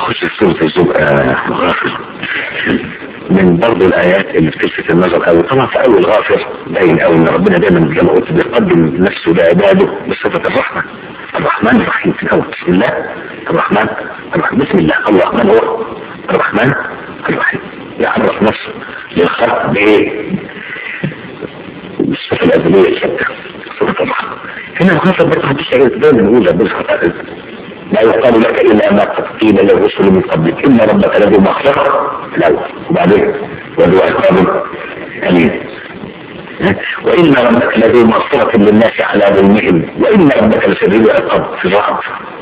نخش في سورة الزبقة غافر. من برضه الآيات اللي بتلفت النظر أوي، طبعا في أول غافر باين أوي إن ربنا دايما زي ما قلت بيقدم نفسه لعباده بصفة الرحمة. الرحمن الرحيم في الأول، بسم الله الرحمن الرحيم، بسم الله الرحمن هو الرحمن الرحيم، يعرف نفسه للخلق بإيه؟ بالصفة الأزلية الثابتة، صفة الرحمة. هنا الغافر برضه هتشتغل دايما نقول ربنا تعالى لا يقال لك إلا ما قد قيل للرسل من قبلك إن ربك لذو مغفرة الأول، وبعدين وذو عقاب أليم، وإن ربك لذو مغفرة للناس على ظلمهم وإن ربك لشديد العقاب في الرعد.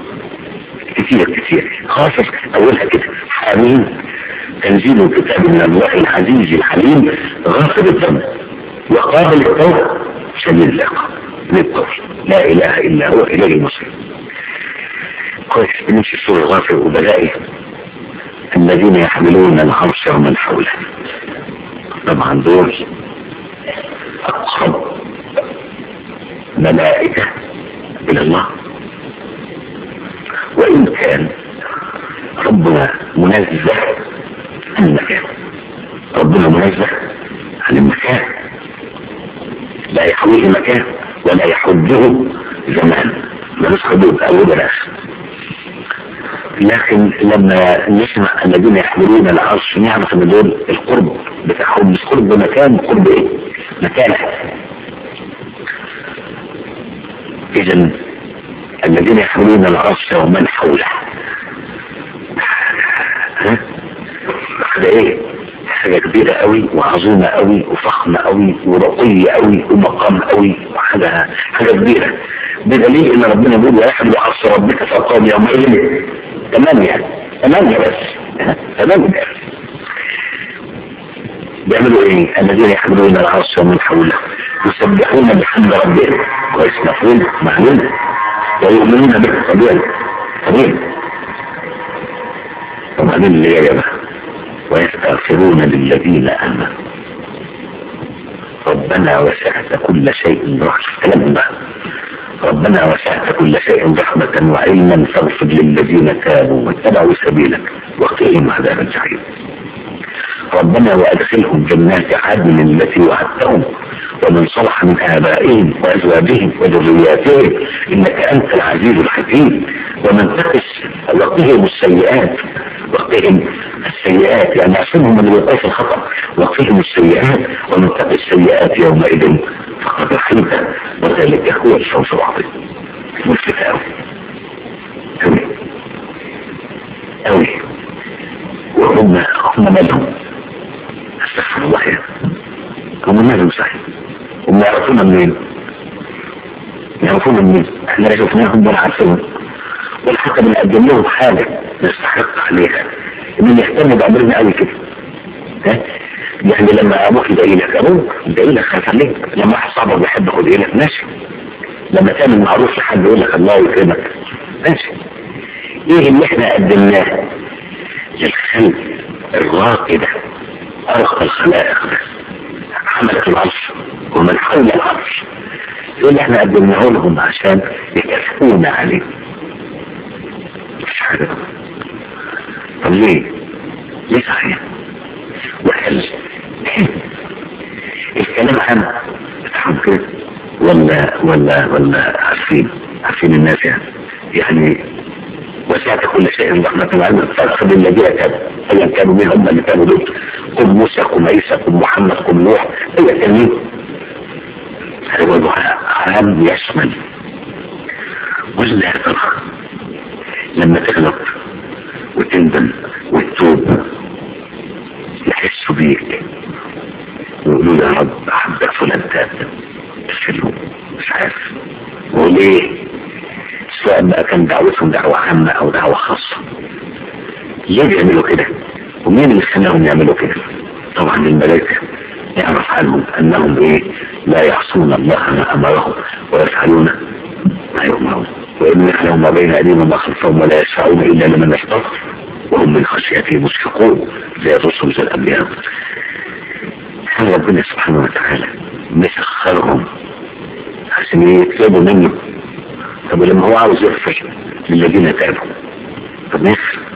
كتير خاصة أولها كده حامين تنزيل الكتاب من الله العزيز الحليم غافر الذنب وقابل التوبة شديد العقاب للطول لا إله إلا هو إليه المصير. كويس. بنمشي السورة الغافر وبلاقي الذين يحملون العرش ومن حوله، طبعا دول أقرب ملائكة إلى الله، وإن كان ربنا منزه عن المكان، ربنا منزه عن المكان، لا يحويه مكان ولا يحده زمان، ملوش حدود أو بلاش. لكن لما نسمع الذين يحملون العرش نعرف ان دول القرب بتاعهم مش قرب مكان، قرب ايه؟ مكانه. اذا الذين يحملون العرش ومن حوله ده ايه؟ حاجة كبيرة قوي وعظيمة قوي وفخمة قوي ورقية قوي ومقام قوي وحاجة كبيرة، بدليل ان ربنا بيقول ويحمل عرش ربك فوقهم يومئذ ثمانية بس. بيعملوا ايه الذين يحملون العرش ومن حوله يسبحون بحمد ربهم كويس مفهوم معلوم ويؤمنون به طبيعي. وبعدين اللي جايه ويستغفرون للذين امنوا ربنا وسعت كل شيء رحمة. كلام بقى ربنا وسعت كل شيء رحمة وعلما فاغفر للذين تابوا واتبعوا سبيلك واقهم عذاب الجحيم. ربنا وادخلهم جنات عدن التي وعدتهم ومن صلح من آبائهم وأزواجهم وذرياتهم إنك أنت العزيز الحكيم. ومن تقس وقهم السيئات يعني عشانهم من الوقوع في الخطأ وقهم السيئات ومن تقس السيئات يومئذ فقد رحمته وذلك هو الفوز العظيم. ملفت أوي وهم مالهم استغفر الله يعني هم مالهم صحيح. هم يعرفونا منين؟ احنا لا شفناهم ولا عارفينهم ولا حتى بنقدم لهم حاجة نستحق عليها. من يهتم بأمرنا قوي كده يعني لما ابوك يدعي لك خاف عليك، لما واحد صاحبك بيحب ياخد لك ماشي، لما تعمل معروف لحد يقول لك الله يكرمك ماشي. ايه اللي احنا قدمناه للخلق الراقي ده ارقى الخلائق ده حملت العرش ومن حول العرش، يقول احنا قدمناه لهم عشان يكافئونا عليه مش حاجة. طب ليه صحيح وحل الكلام عن بتاعهم كده ولا عارفين الناس يعني وسعت كل شيء رحمة وعلما فاغفر للذين تابوا ايا كانوا مين هم اللي تابوا دول، قل موسى قل عيسى قل محمد قل نوح ايا كان مين. هذا دعاء عام يشمل ولا ترى لما تغلط وتندم وتتوب يحسوا بيك ويقولوا يا رب احبك فلان تاب تفشلوا مش عارف وليه، سواء بقى كان دعوتهم دعوة عامة او دعوة خاصة. ليه بيعملوا كده ومين اللي خلاهم يعملوا كده؟ طبعا الملائكة يعرف عنهم انهم ايه لا يعصون الله ما امرهم ويفعلون ما يؤمرون وإن يعلم ما بين أيديهم وما خلفهم ولا يشفعون إلا لمن ارتضى وهم من خشيته مشفقون زي الرسل زي الأنبياء. كان ربنا سبحانه وتعالى مسخرهم عشان يطلبوا منه. طب لما هو عاوز يغفر للذين تابوا طب يغفر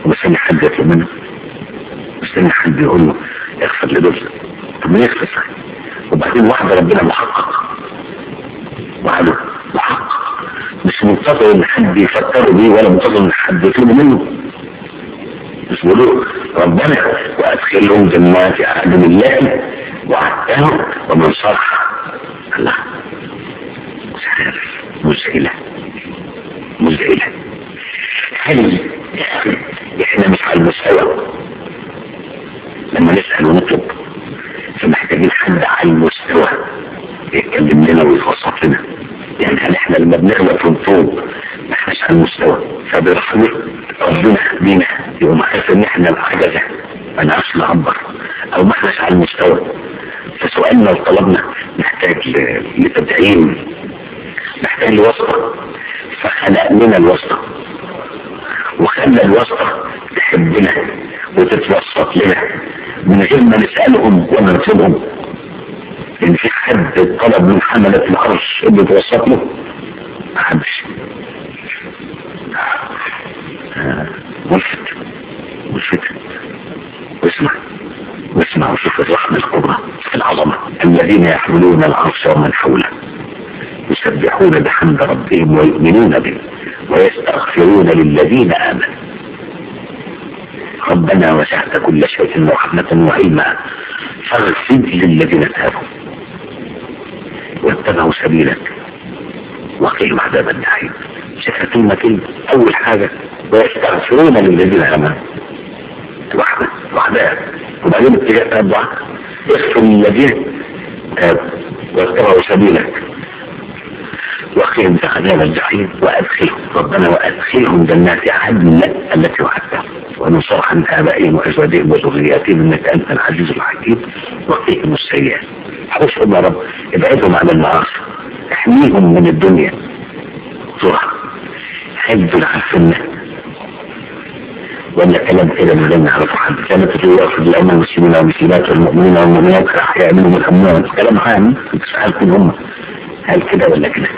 ومستني حد يطلب منه، مستني حد يقول له اغفر لدول. طب ما يغفر. وبعدين واحدة ربنا محقق وعده محقق، مش منتظر ان حد يفكروا بيه ولا منتظر ان حد يطلب منه. مش بيقولوا ربنا وادخلهم جنات عدن الله وعدتهم ومن صلح. الله مش عارف، مزعلة مزعلة. هل احنا مش على المستوى لما نسأل ونطلب؟ فمحتاجين حد على المستوى يتكلم لنا ويفصل لنا. يعني هل احنا لما بنغلط ونطلب ما احناش على المستوى، فبرحمة ربنا بينا يقوم حاسس ان احنا العجزة ما نعرفش نعبر او ما احناش على المستوى. فسؤالنا وطلبنا محتاج لتدعيم، محتاج لواسطة، فخلق لنا الواسطة وخلى الواسطة تحبنا وتتوسط لنا من غير ما نسألهم ولا نطلبهم. لان في حد طلب من حملة العرش اللي توسط له؟ ما حدش. ملفت واسمع وشوف الرحمة الكبرى في العظمة. الذين يحملون العرش ومن حوله يسبحون بحمد ربهم ويؤمنون به ويستغفرون للذين آمنوا ربنا وسعت كل شيء رحمة وعلما فاغفر للذين تابوا واتبعوا سبيلك وقيل عذاب الجحيم. شفتين كلمة أول حاجة ويستغفرون للذين آمنوا وحدها، وبعدين اتجاه تابع اغفر للذين تابوا واتبعوا سبيلك وقيل عذاب الجحيم وأدخلهم ربنا وأدخلهم جنات عدن التي وعدتها ومن صلح من آبائهم وأزواجهم وذرياتهم إنك أنت العزيز الحكيم وقيهم السيئات. حوشهم يا رب، ابعدهم عن المعاصي، احميهم من الدنيا. صورة حفظ عارفيننا ولا كلام كده من غير ما يعرفوا حد. كانت تتوافق لأمة المسلمين والمسلمات والمؤمنين والمؤمنات الأحياء منهم الأموات. كلام عام تسأل كل هم هل كده ولا كده.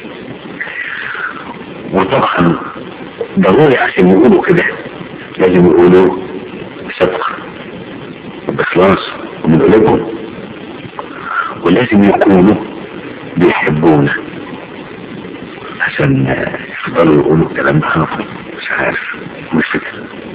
وطبعا ضروري عشان يقولوا كده لازم يقولوا بصدق وبإخلاص ومن قلوبهم، ولازم يكونوا بيحبونا عشان يفضلوا يقولوا الكلام ده. مش عارف، مش فكرة.